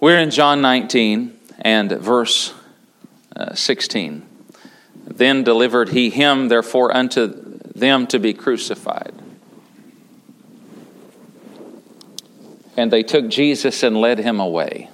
We're in John 19 and verse 16. Then delivered he him, therefore, unto them to be crucified. And they took Jesus and led him away.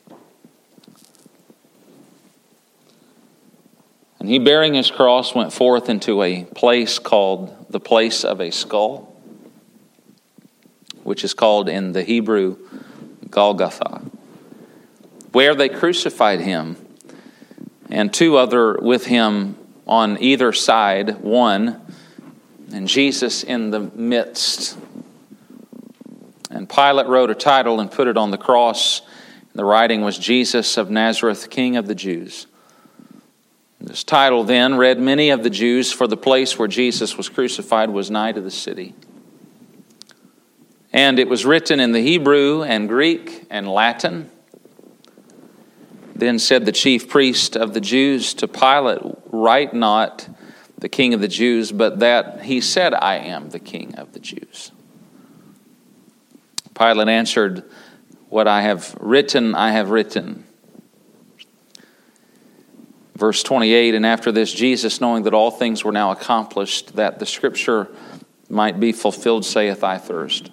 And he, bearing his cross, went forth into a place called the place of a skull, which is called in the Hebrew Golgotha, where they crucified him, and two other with him on either side, one, and Jesus in the midst. And Pilate wrote a title and put it on the cross. The writing was Jesus of Nazareth, King of the Jews. This title then read many of the Jews, for the place where Jesus was crucified was nigh to the city. And it was written in the Hebrew and Greek and Latin. Then said the chief priest of the Jews to Pilate, write not the King of the Jews, but that he said, I am the King of the Jews. Pilate answered, what I have written, I have written. Verse 28, and after this, Jesus, knowing that all things were now accomplished, that the scripture might be fulfilled, saith, I thirst.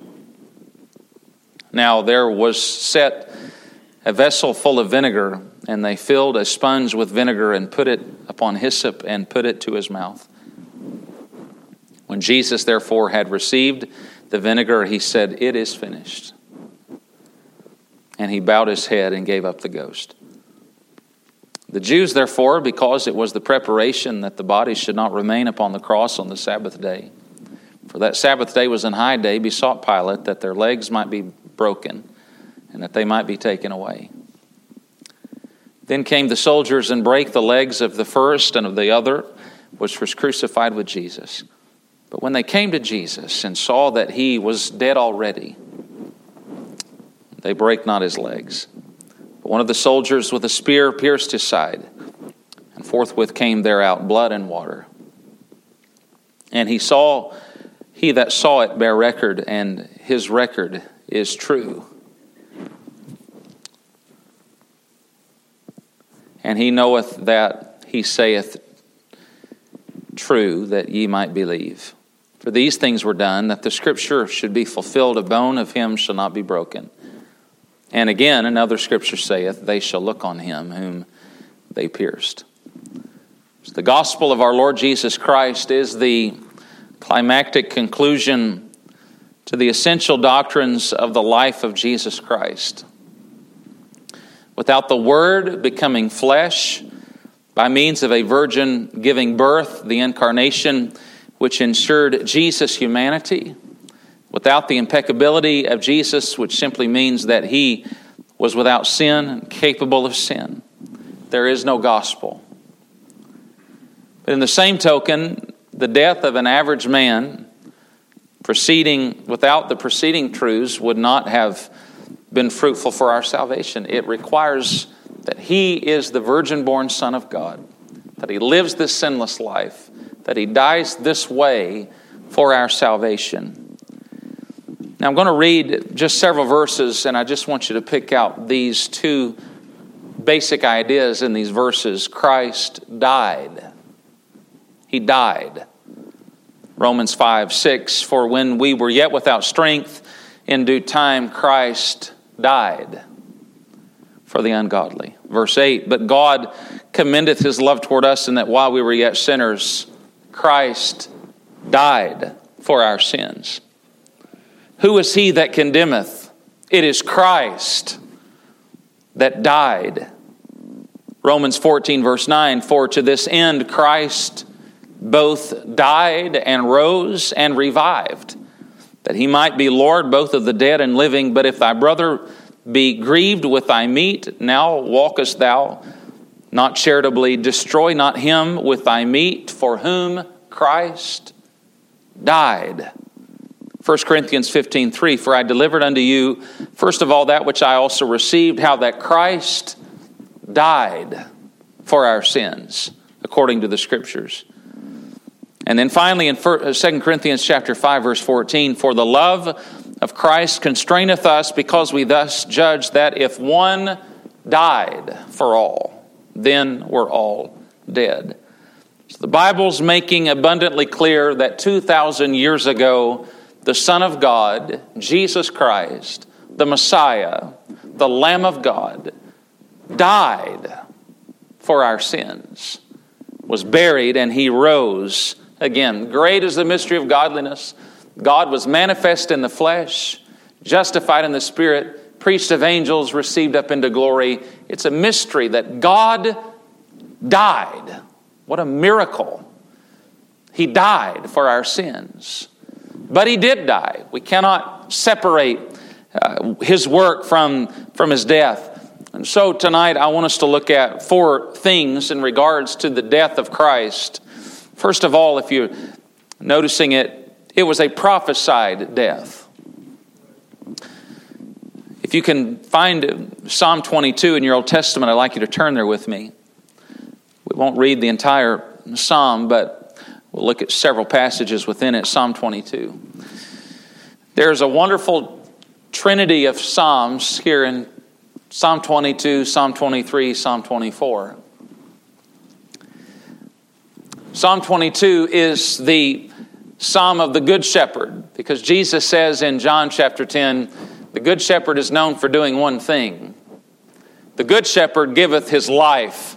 Now there was set a vessel full of vinegar, and they filled a sponge with vinegar and put it upon hyssop and put it to his mouth. When Jesus therefore had received the vinegar, he said, it is finished. And he bowed his head and gave up the ghost. The Jews, therefore, because it was the preparation that the body should not remain upon the cross on the Sabbath day, for that Sabbath day was an high day, besought Pilate that their legs might be broken and that they might be taken away. Then came the soldiers and brake the legs of the first and of the other, which was crucified with Jesus. But when they came to Jesus and saw that he was dead already, they brake not his legs. But one of the soldiers with a spear pierced his side, and forthwith came there out blood and water. And he that saw it bear record, and his record is true. And he knoweth that he saith true, that ye might believe. For these things were done, that the scripture should be fulfilled, a bone of him shall not be broken. And again, another scripture saith, they shall look on him whom they pierced. So the gospel of our Lord Jesus Christ is the climactic conclusion to the essential doctrines of the life of Jesus Christ. Without the Word becoming flesh by means of a virgin giving birth, the incarnation which ensured Jesus' humanity, without the impeccability of Jesus, which simply means that he was without sin and capable of sin, there is no gospel. But in the same token, the death of an average man without the preceding truths would not have been fruitful for our salvation. It requires that he is the virgin-born Son of God, that he lives this sinless life, that he dies this way for our salvation. Now I'm going to read just several verses, and I just want you to pick out these two basic ideas in these verses. Christ died. He died. Romans 5:6, for when we were yet without strength, in due time Christ died for the ungodly. Verse 8, but God commendeth his love toward us, in that while we were yet sinners, Christ died for our sins. Who is he that condemneth? It is Christ that died. Romans 14 verse 9, for to this end Christ both died and rose and revived, that he might be Lord both of the dead and living. But if thy brother be grieved with thy meat, now walkest thou not charitably, destroy not him with thy meat, for whom Christ died. 1 Corinthians 15:3, for I delivered unto you first of all that which I also received, how that Christ died for our sins, according to the Scriptures. And then finally in 2 Corinthians chapter 5, verse 14, for the love of Christ constraineth us, because we thus judge that if one died for all. Then we're all dead. So the Bible's making abundantly clear that 2,000 years ago, the Son of God, Jesus Christ, the Messiah, the Lamb of God, died for our sins, was buried, and he rose again. Great is the mystery of godliness. God was manifest in the flesh, justified in the Spirit, preached of angels, received up into glory. It's a mystery that God died. What a miracle. He died for our sins. But he did die. We cannot separate his work from his death. And so tonight I want us to look at 4 things in regards to the death of Christ. First of all, if you're noticing it, it was a prophesied death. If you can find Psalm 22 in your Old Testament, I'd like you to turn there with me. We won't read the entire psalm, but we'll look at several passages within it. Psalm 22. There's a wonderful trinity of psalms here in Psalm 22, Psalm 23, Psalm 24. Psalm 22 is the psalm of the Good Shepherd, because Jesus says in John chapter 10, the Good Shepherd is known for doing one thing. The Good Shepherd giveth his life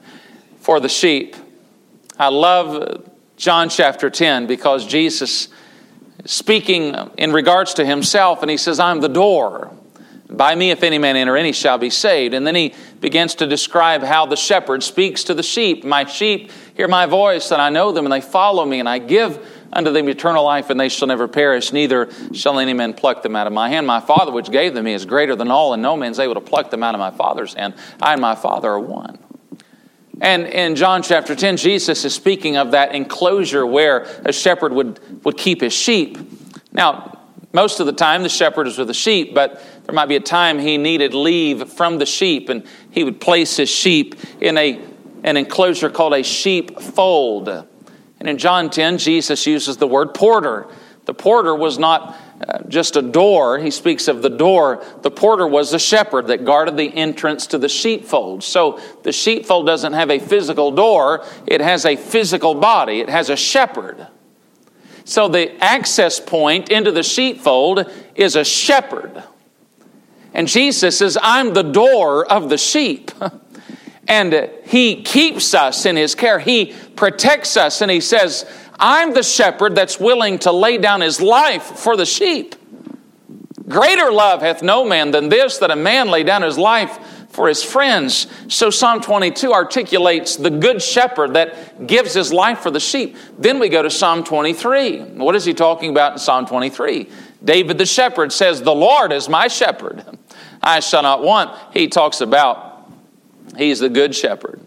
for the sheep. I love John chapter 10 because Jesus is speaking in regards to himself, and he says, I'm the door. By me, if any man enter in, he shall be saved. And then he begins to describe how the shepherd speaks to the sheep. My sheep hear my voice, and I know them, and they follow me, and I give unto them eternal life, and they shall never perish, neither shall any man pluck them out of my hand. My Father which gave them me is greater than all, and no man is able to pluck them out of my Father's hand. I and my Father are one. And in John chapter 10, Jesus is speaking of that enclosure where a shepherd would keep his sheep. Now, most of the time the shepherd is with the sheep, but there might be a time he needed leave from the sheep, and he would place his sheep in an enclosure called a sheepfold. And in John 10, Jesus uses the word porter. The porter was not just a door. He speaks of the door. The porter was the shepherd that guarded the entrance to the sheepfold. So the sheepfold doesn't have a physical door. It has a physical body. It has a shepherd. So the access point into the sheepfold is a shepherd. And Jesus says, I'm the door of the sheep. And he keeps us in his care. He protects us. And he says, I'm the shepherd that's willing to lay down his life for the sheep. Greater love hath no man than this, that a man lay down his life for his friends. So Psalm 22 articulates the good shepherd that gives his life for the sheep. Then we go to Psalm 23. What is he talking about in Psalm 23? David the shepherd says, the Lord is my shepherd. I shall not want. He talks about he's the good shepherd.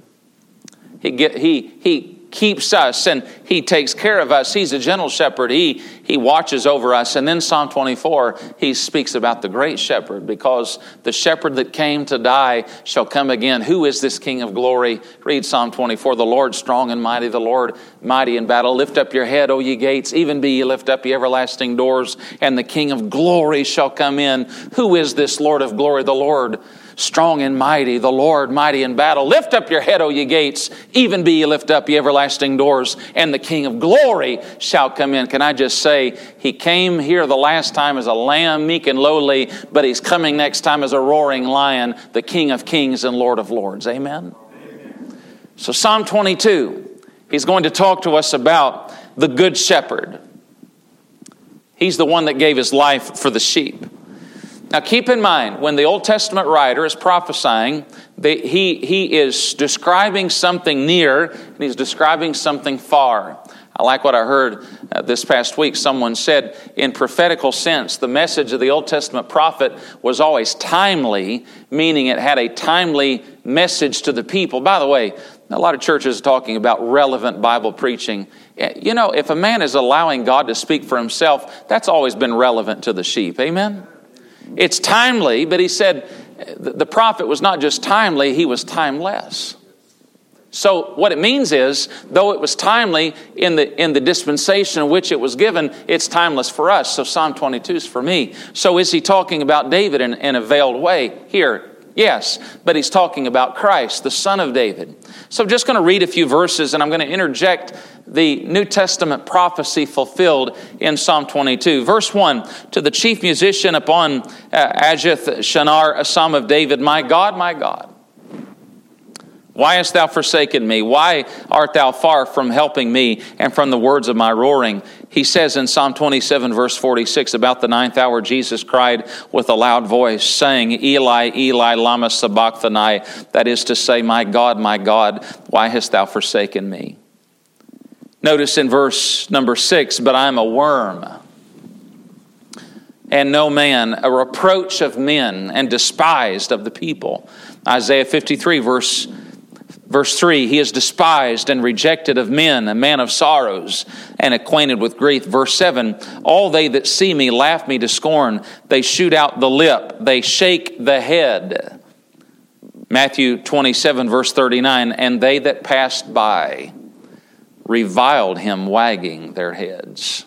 He keeps us and he takes care of us. He's a gentle shepherd. He watches over us. And then Psalm 24, he speaks about the great shepherd, because the shepherd that came to die shall come again. Who is this King of glory? Read Psalm 24. The Lord strong and mighty, the Lord mighty in battle. Lift up your head, O ye gates, even be ye lift up ye everlasting doors, and the King of glory shall come in. Who is this Lord of glory? The Lord strong and mighty, the Lord mighty in battle. Lift up your head, O ye gates, even be ye lift up ye everlasting doors, and the King of glory shall come in. Can I just say, he came here the last time as a lamb, meek and lowly, but he's coming next time as a roaring lion, the King of kings and Lord of lords. Amen? Amen. So Psalm 22, he's going to talk to us about the good shepherd. He's the one that gave his life for the sheep. Now keep in mind, when the Old Testament writer is prophesying, he is describing something near and he's describing something far. I like what I heard this past week. Someone said, in prophetical sense, the message of the Old Testament prophet was always timely, meaning it had a timely message to the people. By the way, a lot of churches are talking about relevant Bible preaching. You know, if a man is allowing God to speak for himself, that's always been relevant to the sheep. Amen? It's timely, but he said the prophet was not just timely, he was timeless. So what it means is, though it was timely in the dispensation in which it was given, it's timeless for us. So Psalm 22 is for me. So is he talking about David in a veiled way? Here, Yes, but he's talking about Christ, the Son of David. So I'm just going to read a few verses, and I'm going to interject the New Testament prophecy fulfilled in Psalm 22. Verse 1, to the chief musician upon Ajath Shinar, a psalm of David, my God, why hast thou forsaken me? Why art thou far from helping me and from the words of my roaring? He says in Psalm 27, verse 46, about the 9th hour, Jesus cried with a loud voice, saying, Eli, Eli, lama sabachthani, that is to say, my God, why hast thou forsaken me? Notice in verse number 6, but I am a worm and no man, a reproach of men and despised of the people. Isaiah 53, verse 3, he is despised and rejected of men, a man of sorrows and acquainted with grief. Verse 7, all they that see me laugh me to scorn. They shoot out the lip, they shake the head. Matthew 27, verse 39, and they that passed by reviled him, wagging their heads.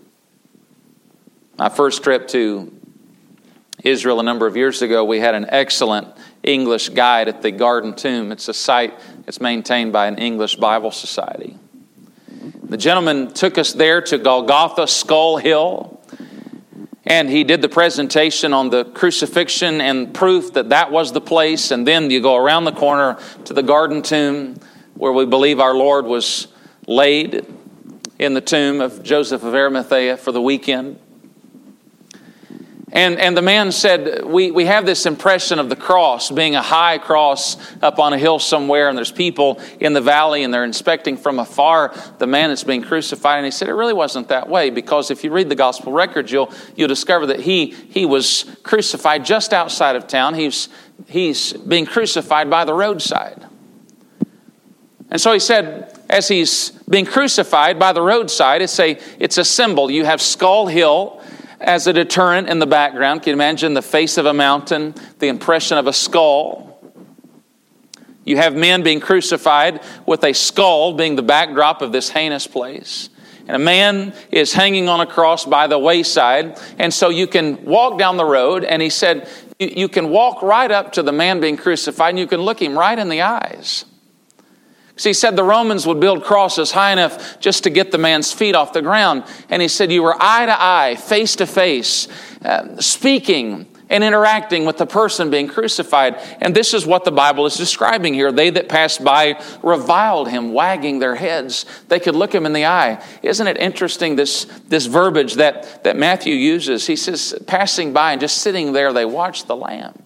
My first trip to Israel a number of years ago, we had an excellent English guide at the Garden Tomb. It's a site that's maintained by an English Bible Society. The gentleman took us there to Golgotha Skull Hill, and he did the presentation on the crucifixion and proof that that was the place. And then you go around the corner to the Garden Tomb, where we believe our Lord was laid in the tomb of Joseph of Arimathea for the weekend. And the man said, we have this impression of the cross being a high cross up on a hill somewhere, and there's people in the valley and they're inspecting from afar the man that's being crucified. And he said it really wasn't that way, because if you read the gospel records, you'll discover that he was crucified just outside of town. He's being crucified by the roadside. And so he said, as he's being crucified by the roadside, it's a symbol. You have Skull Hill as a deterrent in the background. Can you imagine the face of a mountain, the impression of a skull? You have men being crucified with a skull being the backdrop of this heinous place. And a man is hanging on a cross by the wayside. And so you can walk down the road, and he said, you can walk right up to the man being crucified, and you can look him right in the eyes. See, he said the Romans would build crosses high enough just to get the man's feet off the ground. And he said you were eye to eye, face to face, speaking and interacting with the person being crucified. And this is what the Bible is describing here. They that passed by reviled him, wagging their heads. They could look him in the eye. Isn't it interesting, this verbiage that Matthew uses? He says, passing by and just sitting there, they watched the Lamb.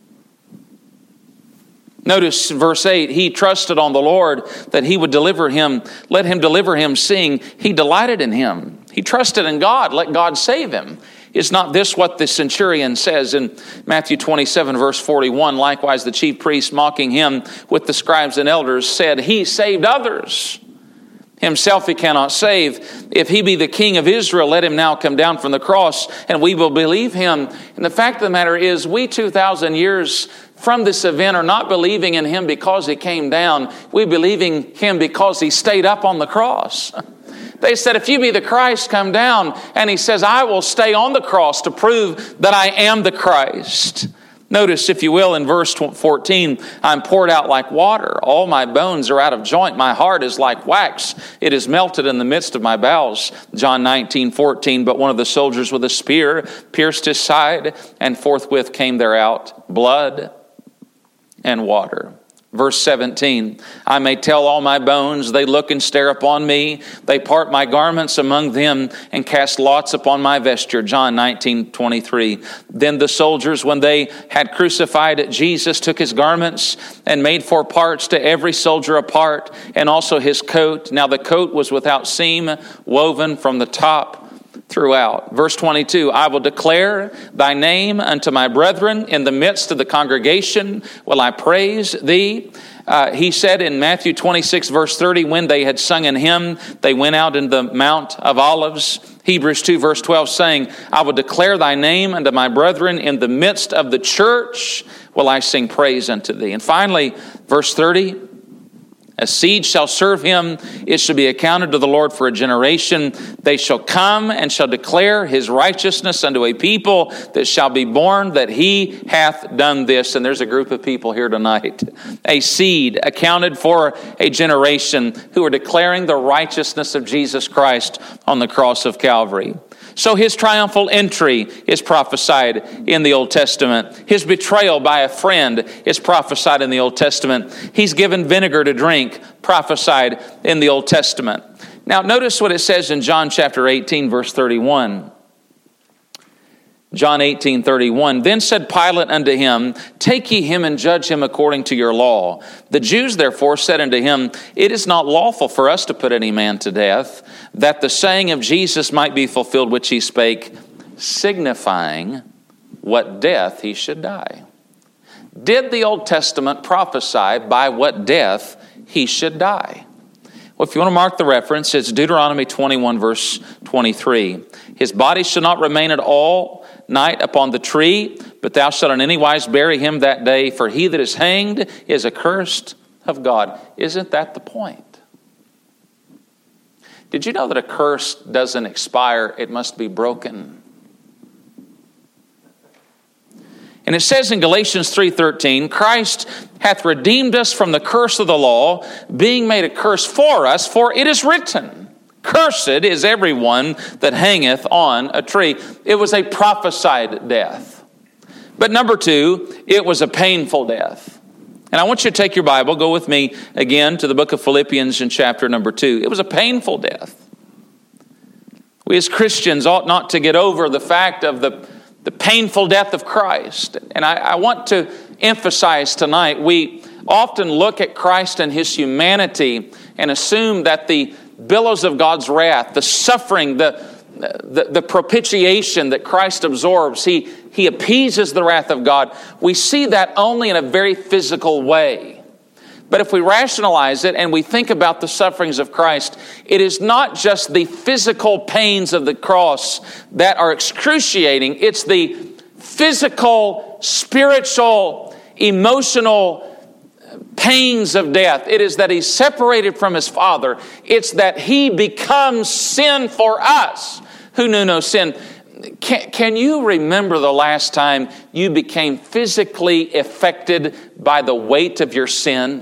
Notice verse 8, he trusted on the Lord that he would deliver him. Let him deliver him, seeing he delighted in him. He trusted in God. Let God save him. Is not this what the centurion says in Matthew 27, verse 41? Likewise, the chief priests, mocking him with the scribes and elders, said, he saved others. Himself he cannot save. If he be the King of Israel, let him now come down from the cross, and we will believe him. And the fact of the matter is, we 2,000 years from this event are not believing in him because he came down. We believe in him because he stayed up on the cross. They said, if you be the Christ, come down. And he says, I will stay on the cross to prove that I am the Christ. Notice, if you will, in verse 14, I'm poured out like water. All my bones are out of joint. My heart is like wax. It is melted in the midst of my bowels. John 19:14, but one of the soldiers with a spear pierced his side, and forthwith came there out blood and water. Verse 17, I may tell all my bones, they look and stare upon me. They part my garments among them and cast lots upon my vesture. John 19:23. Then the soldiers, when they had crucified Jesus, took his garments and made 4 parts, to every soldier a part, and also his coat. Now the coat was without seam, woven from the top throughout. Verse 22, I will declare thy name unto my brethren. In the midst of the congregation will I praise thee. He said in Matthew 26, verse 30, when they had sung an hymn, they went out in the Mount of Olives. Hebrews 2, verse 12, saying, I will declare thy name unto my brethren. In the midst of the church will I sing praise unto thee. And finally, verse 30, A seed shall serve him. It shall be accounted to the Lord for a generation. They shall come and shall declare his righteousness unto a people that shall be born, that he hath done this. And there's a group of people here tonight. A seed accounted for a generation who are declaring the righteousness of Jesus Christ on the cross of Calvary. So his triumphal entry is prophesied in the Old Testament. His betrayal by a friend is prophesied in the Old Testament. He's given vinegar to drink, prophesied in the Old Testament. Now notice what it says in John chapter 18, verse 31. John 18:31. Then said Pilate unto him, Take ye him and judge him according to your law. The Jews therefore said unto him, It is not lawful for us to put any man to death, that the saying of Jesus might be fulfilled which he spake, signifying what death he should die. Did the Old Testament prophesy by what death he should die? Well, if you want to mark the reference, it's Deuteronomy 21, verse 23. His body shall not remain at all night upon the tree, but thou shalt in any wise bury him that day, for he that is hanged is accursed of God. Isn't that the point? Did you know that a curse doesn't expire? It must be broken. And it says in Galatians 3:13, Christ hath redeemed us from the curse of the law, being made a curse for us, for it is written, Cursed is everyone that hangeth on a tree. It was a prophesied death. But number two, it was a painful death. And I want you to take your Bible, go with me again to the book of Philippians in chapter number 2. It was a painful death. We as Christians ought not to get over the fact of the painful death of Christ. And I want to emphasize tonight, we often look at Christ and his humanity and assume that the billows of God's wrath, the suffering, the propitiation that Christ absorbs, he appeases the wrath of God. We see that only in a very physical way. But if we rationalize it and we think about the sufferings of Christ, it is not just the physical pains of the cross that are excruciating. It's the physical, spiritual, emotional pains of death. It is that he's separated from his Father. It's that he becomes sin for us who knew no sin. Can you remember the last time you became physically affected by the weight of your sin?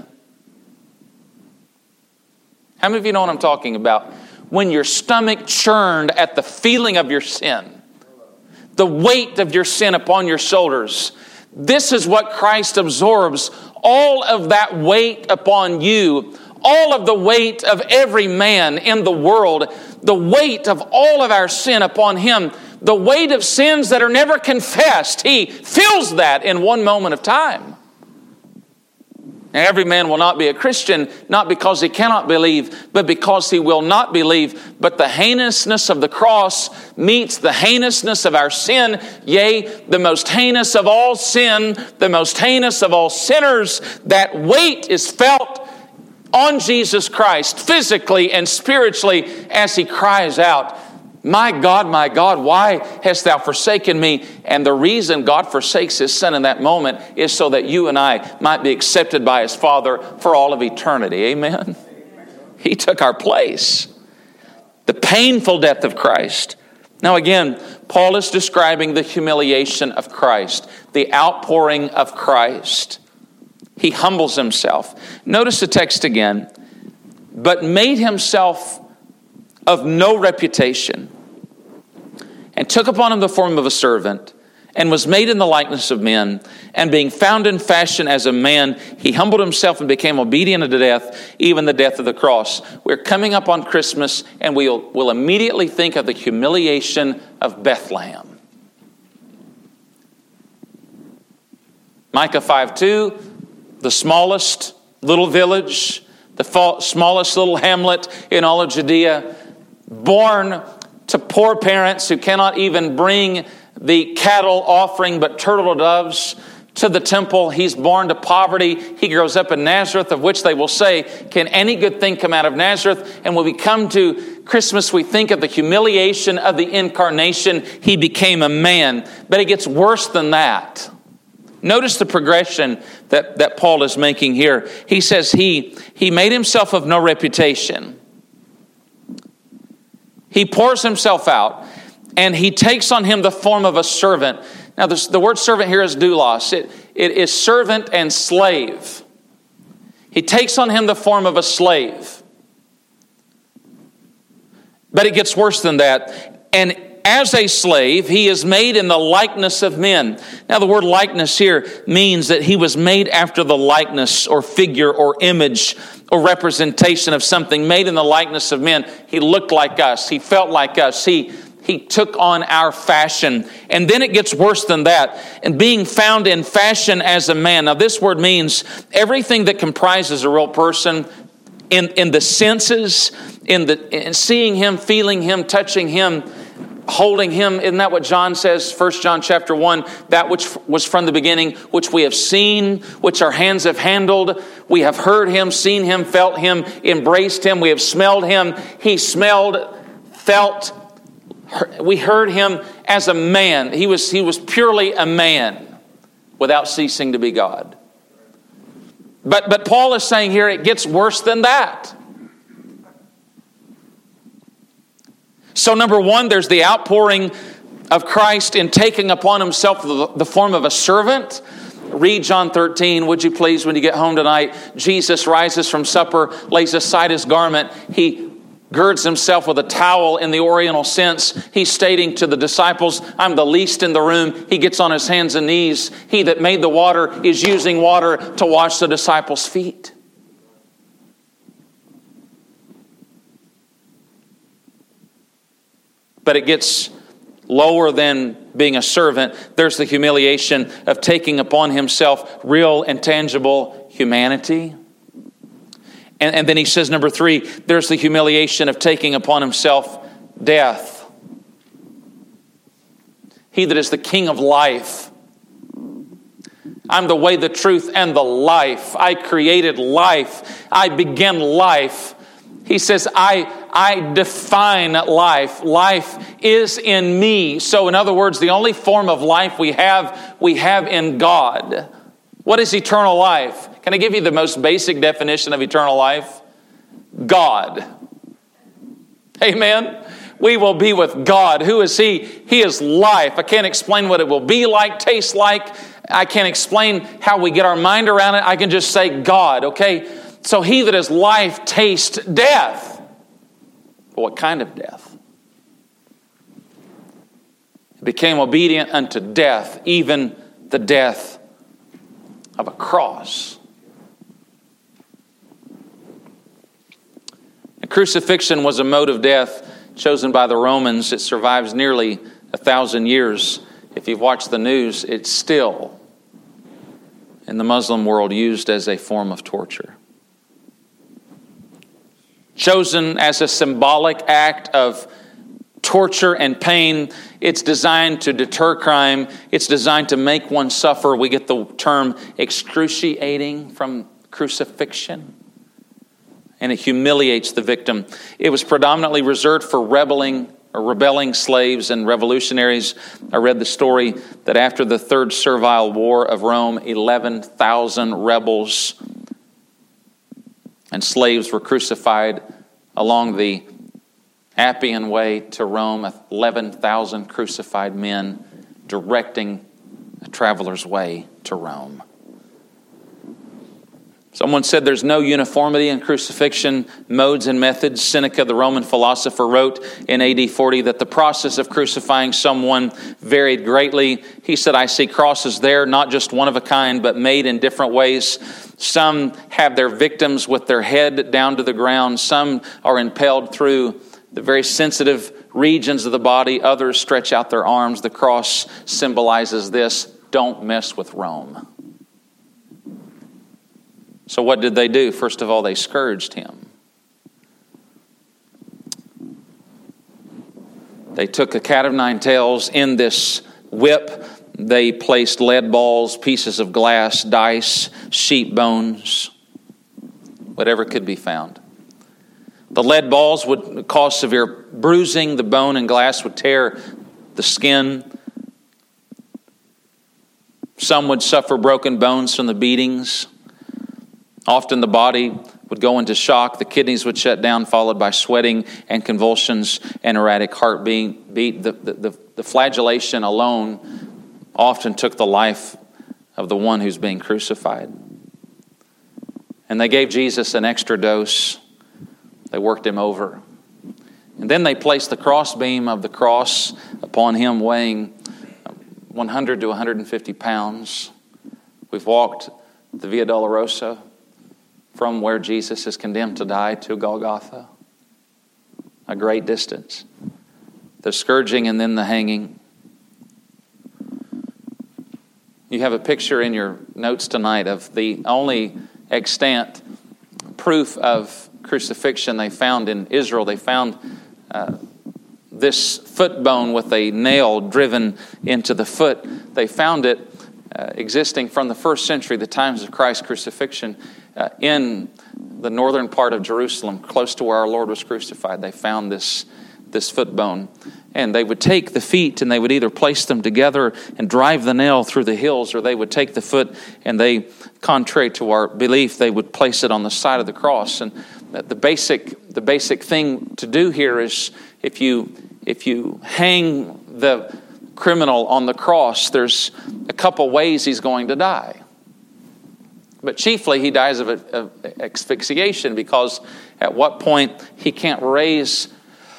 How many of you know what I'm talking about? When your stomach churned at the feeling of your sin, the weight of your sin upon your shoulders. This is what Christ absorbs. All of that weight upon you, all of the weight of every man in the world, the weight of all of our sin upon him, the weight of sins that are never confessed. He feels that in one moment of time. Now, every man will not be a Christian, not because he cannot believe, but because he will not believe. But the heinousness of the cross meets the heinousness of our sin. Yea, the most heinous of all sin, the most heinous of all sinners. That weight is felt on Jesus Christ, physically and spiritually, as he cries out, my God, why hast thou forsaken me? And the reason God forsakes his Son in that moment is so that you and I might be accepted by his Father for all of eternity. Amen? He took our place. The painful death of Christ. Now again, Paul is describing the humiliation of Christ, the outpouring of Christ. He humbles himself. Notice the text again. But made himself of no reputation, and took upon him the form of a servant, and was made in the likeness of men, and being found in fashion as a man, he humbled himself and became obedient unto death, even the death of the cross. We're coming up on Christmas, and we'll immediately think of the humiliation of Bethlehem. Micah 5:2, the smallest little village, the smallest little hamlet in all of Judea, born to poor parents who cannot even bring the cattle offering but turtle doves to the temple. He's born to poverty. He grows up in Nazareth, of which they will say, can any good thing come out of Nazareth? And when we come to Christmas, we think of the humiliation of the incarnation. He became a man. But it gets worse than that. Notice the progression that Paul is making here. He says he made himself of no reputation. He pours himself out, and he takes on him the form of a servant. Now, the word servant here is doulos. It is servant and slave. He takes on him the form of a slave. But it gets worse than that. And as a slave, he is made in the likeness of men. Now, the word likeness here means that he was made after the likeness or figure or image or representation of something, made in the likeness of men. He looked like us. He felt like us. He took on our fashion. And then it gets worse than that. And being found in fashion as a man. Now, this word means everything that comprises a real person in the senses, in seeing him, feeling him, touching him, holding him. Isn't that what John says? 1 John chapter 1, that which was from the beginning, which we have seen, which our hands have handled. We have heard him, seen him, felt him, embraced him. We have smelled him. He smelled, felt. We heard him as a man. He was purely a man without ceasing to be God. But Paul is saying here it gets worse than that. So number one, there's the outpouring of Christ in taking upon himself the form of a servant. Read John 13, would you please, when you get home tonight. Jesus rises from supper, lays aside his garment. He girds himself with a towel in the Oriental sense. He's stating to the disciples, I'm the least in the room. He gets on his hands and knees. He that made the water is using water to wash the disciples' feet. But it gets lower than being a servant. There's the humiliation of taking upon himself real and tangible humanity. And then he says, number three, there's the humiliation of taking upon himself death. He that is the King of life. I'm the way, the truth, and the life. I created life. I began life. He says, I define life. Life is in me. So in other words, the only form of life we have in God. What is eternal life? Can I give you the most basic definition of eternal life? God. Amen? We will be with God. Who is He? He is life. I can't explain what it will be like, taste like. I can't explain how we get our mind around it. I can just say God, okay? So he that is life tastes death. But what kind of death? He became obedient unto death, even the death of a cross. And crucifixion was a mode of death chosen by the Romans. It survives nearly 1,000 years. If you've watched the news, it's still, in the Muslim world, used as a form of torture. Chosen as a symbolic act of torture and pain. It's designed to deter crime. It's designed to make one suffer. We get the term excruciating from crucifixion. And it humiliates the victim. It was predominantly reserved for rebelling slaves and revolutionaries. I read the story that after the Third Servile War of Rome, 11,000 rebels and slaves were crucified along the Appian Way to Rome. 11,000 crucified men directing a traveler's way to Rome. Someone said there's no uniformity in crucifixion modes and methods. Seneca, the Roman philosopher, wrote in AD 40 that the process of crucifying someone varied greatly. He said, I see crosses there, not just one of a kind, but made in different ways. Some have their victims with their head down to the ground. Some are impaled through the very sensitive regions of the body. Others stretch out their arms. The cross symbolizes this: don't mess with Rome. So what did they do? First of all, they scourged him. They took a cat of nine tails. In this whip, they placed lead balls, pieces of glass, dice, sheep bones, whatever could be found. The lead balls would cause severe bruising. The bone and glass would tear the skin. Some would suffer broken bones from the beatings. Often the body would go into shock. The kidneys would shut down, followed by sweating and convulsions and erratic heartbeat. The flagellation alone often took the life of the one who's being crucified. And they gave Jesus an extra dose. They worked him over. And then they placed the crossbeam of the cross upon him, weighing 100 to 150 pounds. We've walked the Via Dolorosa from where Jesus is condemned to die to Golgotha. A great distance. The scourging and then the hanging. You have a picture in your notes tonight of the only extant proof of crucifixion they found in Israel. They found this foot bone with a nail driven into the foot. They found it existing from the first century, the times of Christ's crucifixion, in the northern part of Jerusalem, close to where our Lord was crucified. They found this foot bone. And they would take the feet and they would either place them together and drive the nail through the heels, or they would take the foot and they, contrary to our belief, they would place it on the side of the cross. And the basic thing to do here is if you hang the criminal on the cross, there's a couple ways he's going to die. But chiefly he dies of asphyxiation, because at what point he can't raise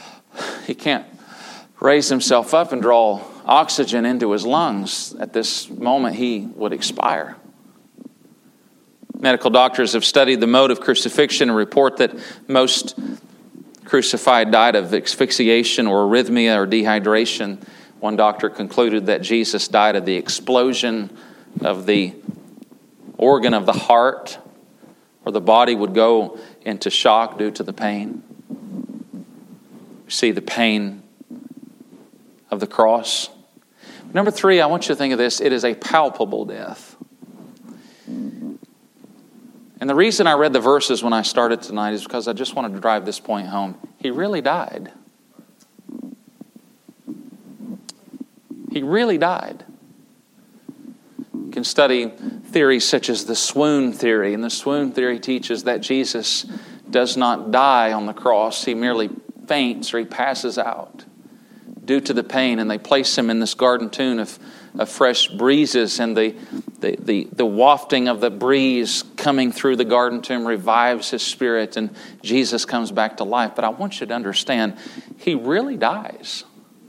himself up and draw oxygen into his lungs. At this moment he would expire. Medical doctors have studied the mode of crucifixion and report that most crucified died of asphyxiation or arrhythmia or dehydration. One doctor concluded that Jesus died of the explosion of the organ of the heart, or the body would go into shock due to the pain. You see the pain of the cross. Number 3, I want you to think of this. It is a palpable death. And the reason I read the verses when I started tonight is because I just wanted to drive this point home. He really died. He really died. You can study theories such as the swoon theory. And the swoon theory teaches that Jesus does not die on the cross. He merely faints, or he passes out due to the pain. And they place him in this garden tomb of fresh breezes, and the wafting of the breeze coming through the garden tomb revives his spirit, and Jesus comes back to life. But I want you to understand, he really dies.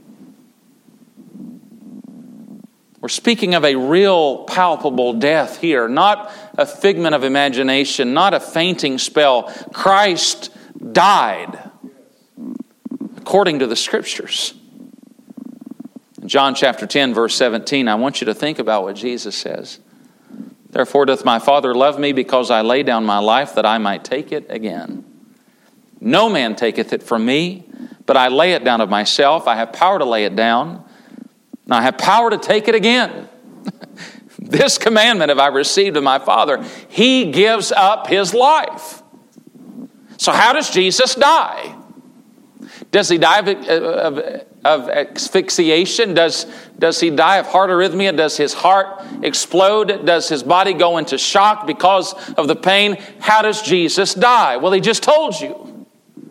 We're speaking of a real palpable death here, not a figment of imagination, not a fainting spell. Christ died according to the Scriptures. John chapter 10, verse 17, I want you to think about what Jesus says. Therefore doth my Father love me, because I lay down my life that I might take it again. No man taketh it from me, but I lay it down of myself. I have power to lay it down, and I have power to take it again. This commandment have I received of my Father. He gives up his life. So how does Jesus die? Does he die of asphyxiation? Does he die of heart arrhythmia? Does his heart explode? Does his body go into shock because of the pain? How does Jesus die? Well, he just told you.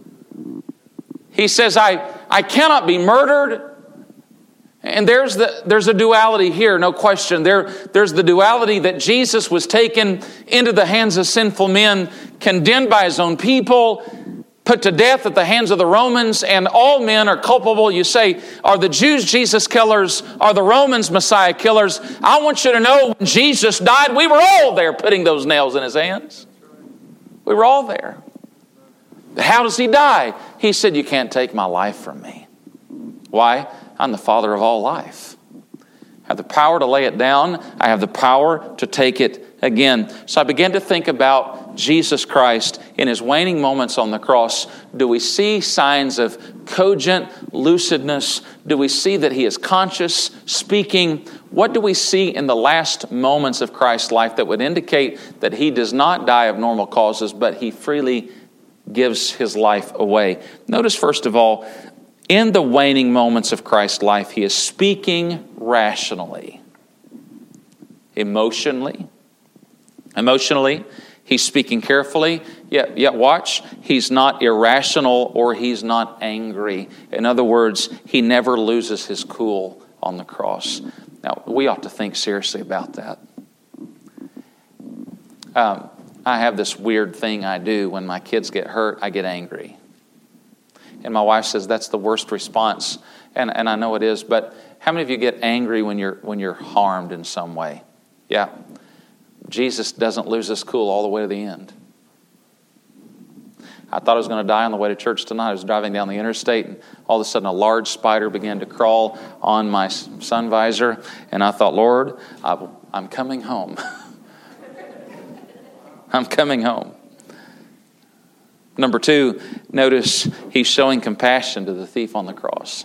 He says, I cannot be murdered. And there's a duality here, no question. There's the duality that Jesus was taken into the hands of sinful men, condemned by his own people, put to death at the hands of the Romans, and all men are culpable. You say, are the Jews Jesus killers? Are the Romans Messiah killers? I want you to know, when Jesus died, we were all there putting those nails in his hands. We were all there. How does he die? He said, you can't take my life from me. Why? I'm the Father of all life. I have the power to lay it down. I have the power to take it again. So I began to think about Jesus Christ in his waning moments on the cross. Do we see signs of cogent lucidness? Do we see that he is conscious, speaking? What do we see in the last moments of Christ's life that would indicate that he does not die of normal causes, but he freely gives his life away? Notice, first of all, in the waning moments of Christ's life, he is speaking rationally. emotionally. Emotionally, he's speaking carefully, yet watch, he's not irrational or he's not angry. In other words, he never loses his cool on the cross. Now, we ought to think seriously about that. I have this weird thing I do when my kids get hurt, I get angry. And my wife says that's the worst response, and I know it is, but how many of you get angry when you're harmed in some way? Yeah. Jesus doesn't lose his cool all the way to the end. I thought I was going to die on the way to church tonight. I was driving down the interstate, and all of a sudden a large spider began to crawl on my sun visor, and I thought, Lord, I'm coming home. I'm coming home. Number 2, notice he's showing compassion to the thief on the cross.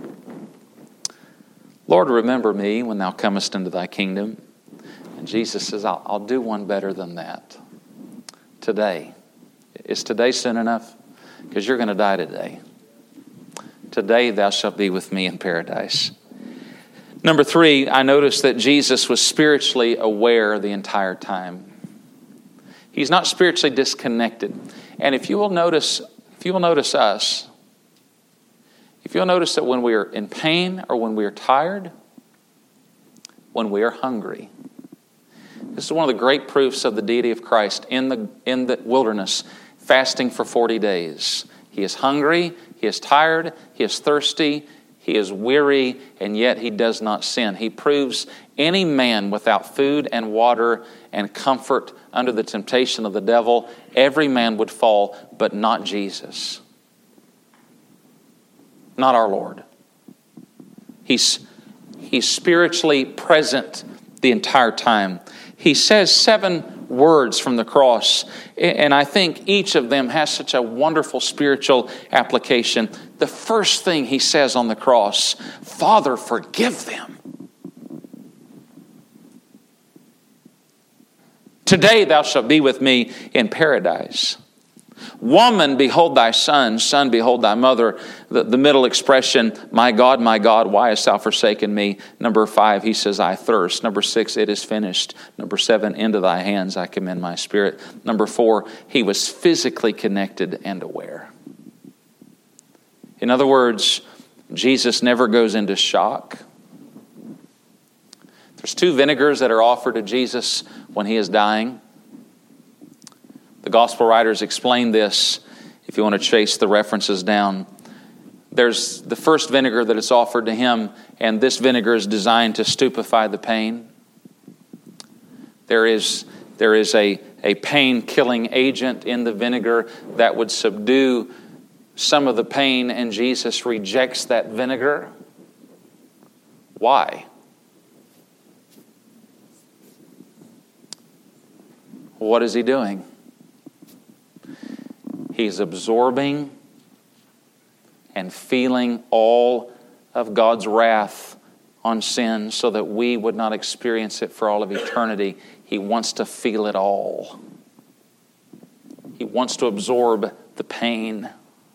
Lord, remember me when thou comest into thy kingdom. And Jesus says, I'll do one better than that. Today. Is today soon enough? Because you're going to die today. Today thou shalt be with me in paradise. Number 3, I noticed that Jesus was spiritually aware the entire time. He's not spiritually disconnected. And if you will notice us, if you'll notice that when we are in pain or when we are tired, when we are hungry, this is one of the great proofs of the deity of Christ in the wilderness, fasting for 40 days. He is hungry, he is tired, he is thirsty, he is weary, and yet he does not sin. He proves any man without food and water and comfort under the temptation of the devil, every man would fall, but not Jesus. Not our Lord. He's spiritually present the entire time. He says 7 words from the cross, and I think each of them has such a wonderful spiritual application. The first thing he says on the cross, Father, forgive them. Today thou shalt be with me in paradise. Woman, behold thy son. Son, behold thy mother. The middle expression, my God, why hast thou forsaken me? Number 5, he says, I thirst. Number 6, it is finished. Number 7, into thy hands I commend my spirit. Number 4, he was physically connected and aware. In other words, Jesus never goes into shock. There's 2 vinegars that are offered to Jesus when he is dying. The gospel writers explain this, if you want to chase the references down. There's the first vinegar that is offered to him, and this vinegar is designed to stupefy the pain. There is a pain-killing agent in the vinegar that would subdue some of the pain, and Jesus rejects that vinegar. Why? What is he doing? He's absorbing and feeling all of God's wrath on sin so that we would not experience it for all of eternity. He wants to feel it all. He wants to absorb the pain.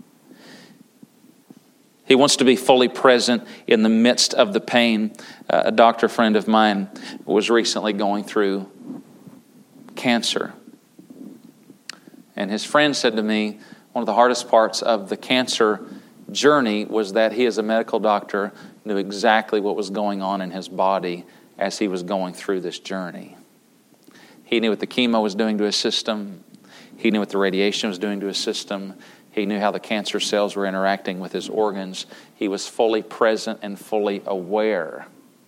He wants to be fully present in the midst of the pain. A doctor friend of mine was recently going through cancer. And his friend said to me, one of the hardest parts of the cancer journey was that he, as a medical doctor, knew exactly what was going on in his body as he was going through this journey. He knew what the chemo was doing to his system. He knew what the radiation was doing to his system. He knew how the cancer cells were interacting with his organs. He was fully present and fully aware.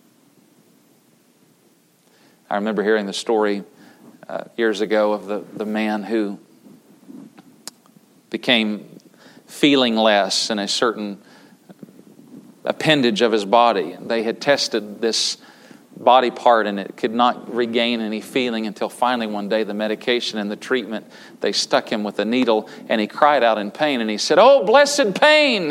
I remember hearing the story years ago of the man who became feeling less in a certain appendage of his body. They had tested this body part and it could not regain any feeling until finally one day the medication and the treatment, they stuck him with a needle and he cried out in pain and he said, "Oh, blessed pain!"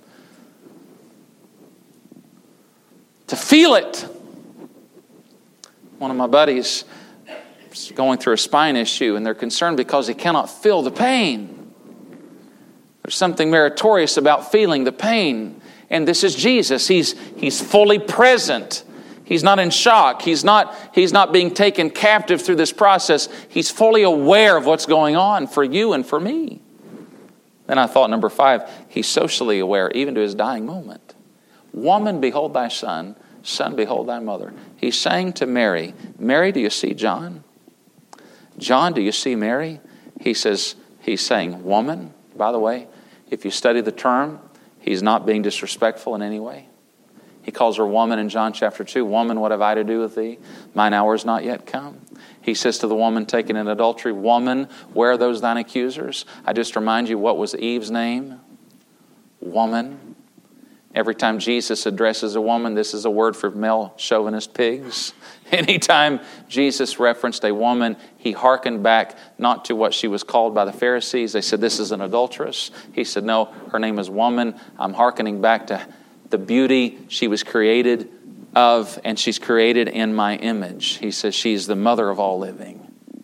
To feel it. One of my buddies is going through a spine issue and they're concerned because he cannot feel the pain. There's something meritorious about feeling the pain. And this is Jesus. He's fully present. He's not in shock. He's not being taken captive through this process. He's fully aware of what's going on for you and for me. Then I thought, number 5, he's socially aware even to his dying moment. Woman, behold thy son. Son, behold thy mother. He's saying to Mary, Mary, do you see John? John, do you see Mary? He's saying, woman. By the way, if you study the term, he's not being disrespectful in any way. He calls her woman in John chapter 2. Woman, what have I to do with thee? Mine hour is not yet come. He says to the woman taken in adultery, woman, where are those thine accusers? I just remind you, what was Eve's name? Woman. Every time Jesus addresses a woman, this is a word for male chauvinist pigs. Anytime Jesus referenced a woman, he hearkened back not to what she was called by the Pharisees. They said, this is an adulteress. He said, no, her name is woman. I'm hearkening back to the beauty she was created of, and she's created in my image. He says she's the mother of all living.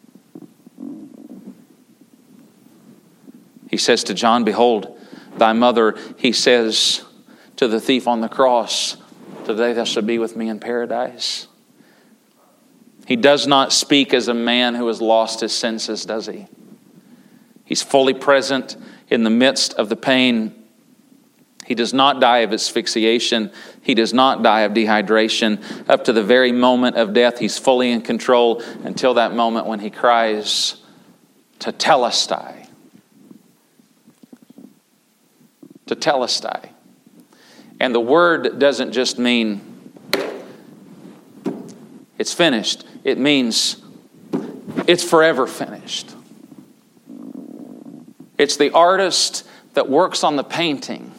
He says to John, behold thy mother. He says to the thief on the cross, today thou shalt be with me in paradise. He does not speak as a man who has lost his senses, does he? He's fully present in the midst of the pain. He does not die of asphyxiation. He does not die of dehydration. Up to the very moment of death, he's fully in control until that moment when he cries, tetelestai. Tetelestai. And the word doesn't just mean it's finished. It means it's forever finished. It's the artist that works on the painting.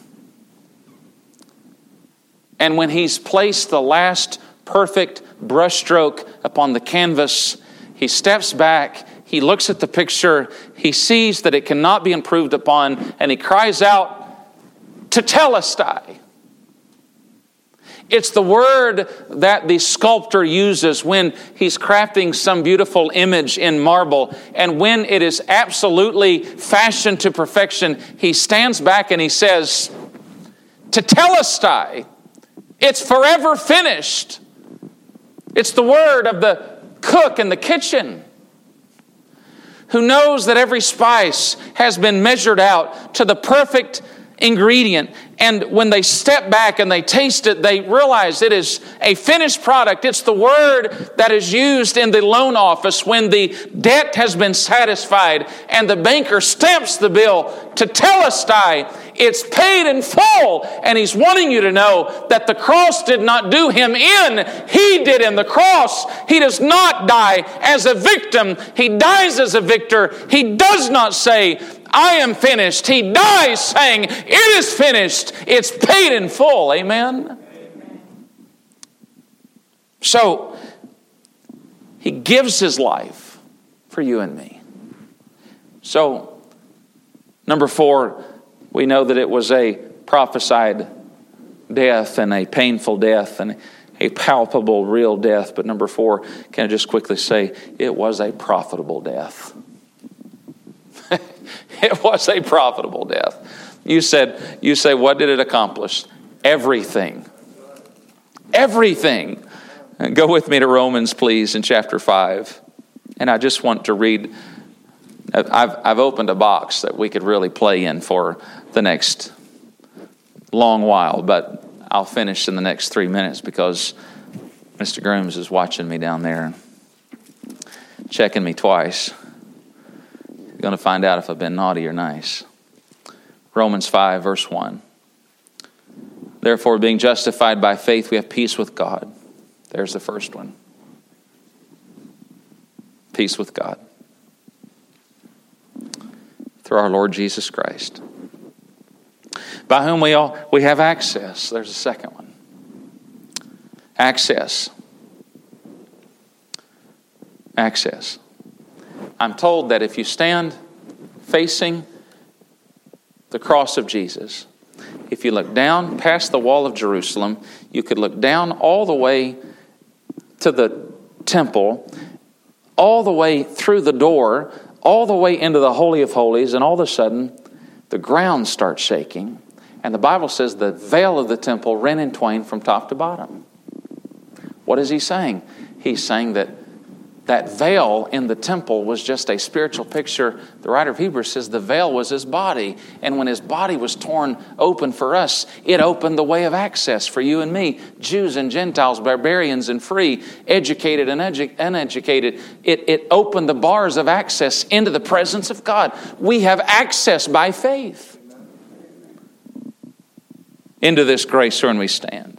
And when he's placed the last perfect brushstroke upon the canvas, he steps back, he looks at the picture, he sees that it cannot be improved upon, and he cries out, tetelestai. It's the word that the sculptor uses when he's crafting some beautiful image in marble. And when it is absolutely fashioned to perfection, he stands back and he says, tetelestai. It's forever finished. It's the word of the cook in the kitchen who knows that every spice has been measured out to the perfect ingredient. And when they step back and they taste it, they realize it is a finished product. It's the word that is used in the loan office when the debt has been satisfied and the banker stamps the bill tetelestai. It's paid in full. And he's wanting you to know that the cross did not do him in. He did in the cross. He does not die as a victim. He dies as a victor. He does not say, I am finished. He dies saying, it is finished. It's paid in full. Amen? So, he gives his life for you and me. So, number 4, we know that it was a prophesied death and a painful death and a palpable, real death. But number 4, can I just quickly say, it was a profitable death. It was a profitable death. You say, what did it accomplish? Everything. Everything. Go with me to Romans, please, in chapter 5. And I just want to read. I've opened a box that we could really play in for the next long while, but I'll finish in the next 3 minutes because Mr. Grooms is watching me down there, checking me twice. Going to find out if I've been naughty or nice. Romans 5, verse 1. Therefore, being justified by faith, we have peace with God. There's the first one. Peace with God. Through our Lord Jesus Christ. By whom we have access. There's the second one. Access. Access. I'm told that if you stand facing the cross of Jesus, if you look down past the wall of Jerusalem, you could look down all the way to the temple, all the way through the door, all the way into the Holy of Holies, and all of a sudden, the ground starts shaking. And the Bible says the veil of the temple rent in twain from top to bottom. What is he saying? He's saying that veil in the temple was just a spiritual picture. The writer of Hebrews says the veil was his body. And when his body was torn open for us, it opened the way of access for you and me, Jews and Gentiles, barbarians and free, educated and uneducated. It opened the bars of access into the presence of God. We have access by faith into this grace wherein we stand.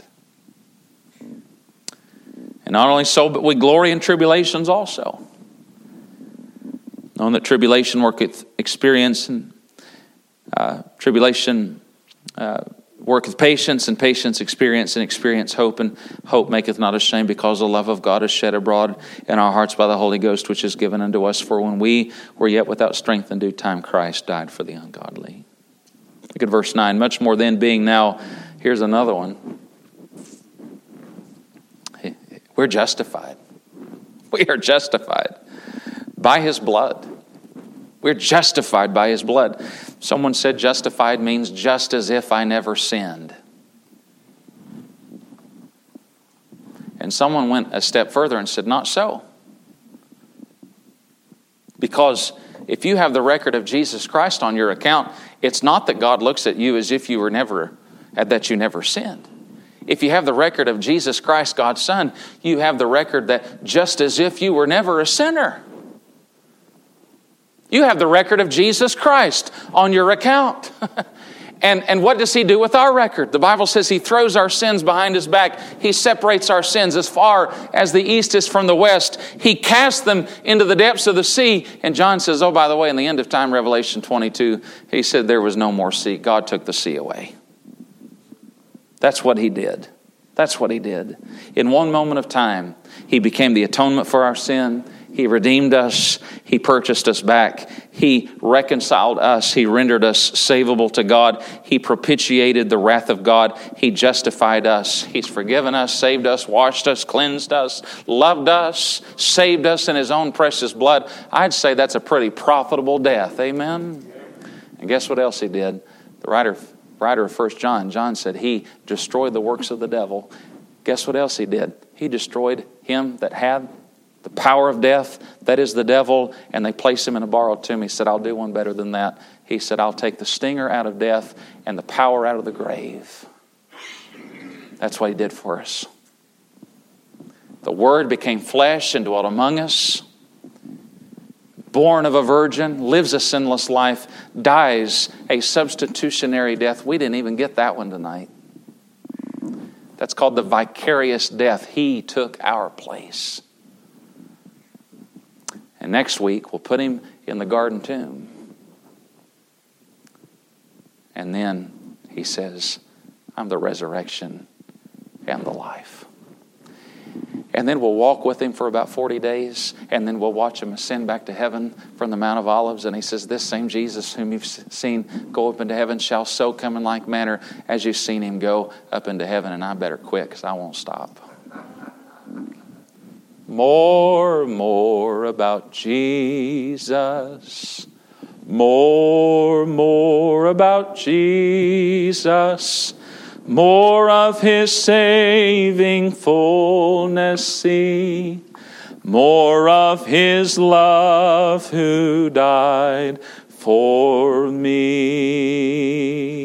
And not only so, but we glory in tribulations also, knowing that tribulation worketh experience, and tribulation worketh patience, and patience experience, and experience hope, and hope maketh not ashamed, because the love of God is shed abroad in our hearts by the Holy Ghost, which is given unto us. For when we were yet without strength, in due time Christ died for the ungodly. Look at verse 9. Much more then, being now, here's another one. We're justified. We are justified by His blood. We're justified by His blood. Someone said justified means just as if I never sinned. And someone went a step further and said, not so. Because if you have the record of Jesus Christ on your account, it's not that God looks at you as if you that you never sinned. If you have the record of Jesus Christ, God's Son, you have the record that just as if you were never a sinner. You have the record of Jesus Christ on your account. And what does He do with our record? The Bible says He throws our sins behind His back. He separates our sins as far as the east is from the west. He casts them into the depths of the sea. And John says, oh, by the way, in the end of time, Revelation 22, he said there was no more sea. God took the sea away. That's what He did. That's what He did. In one moment of time, He became the atonement for our sin. He redeemed us. He purchased us back. He reconciled us. He rendered us savable to God. He propitiated the wrath of God. He justified us. He's forgiven us, saved us, washed us, cleansed us, loved us, saved us in His own precious blood. I'd say that's a pretty profitable death. Amen? And guess what else He did? The writer of 1 John said He destroyed the works of the devil. Guess what else He did? He destroyed him that had the power of death, that is the devil, and they placed him in a borrowed tomb. He said, I'll do one better than that. He said, I'll take the stinger out of death and the power out of the grave. That's what He did for us. The Word became flesh and dwelt among us. Born of a virgin, lives a sinless life, dies a substitutionary death. We didn't even get that one tonight. That's called the vicarious death. He took our place. And next week, we'll put Him in the garden tomb. And then He says, I'm the resurrection and the life. And then we'll walk with Him for about 40 days. And then we'll watch Him ascend back to heaven from the Mount of Olives. And He says, this same Jesus whom you've seen go up into heaven shall so come in like manner as you've seen Him go up into heaven. And I better quit because I won't stop. More about Jesus. More about Jesus. More of His saving fullness see. More of His love who died for me.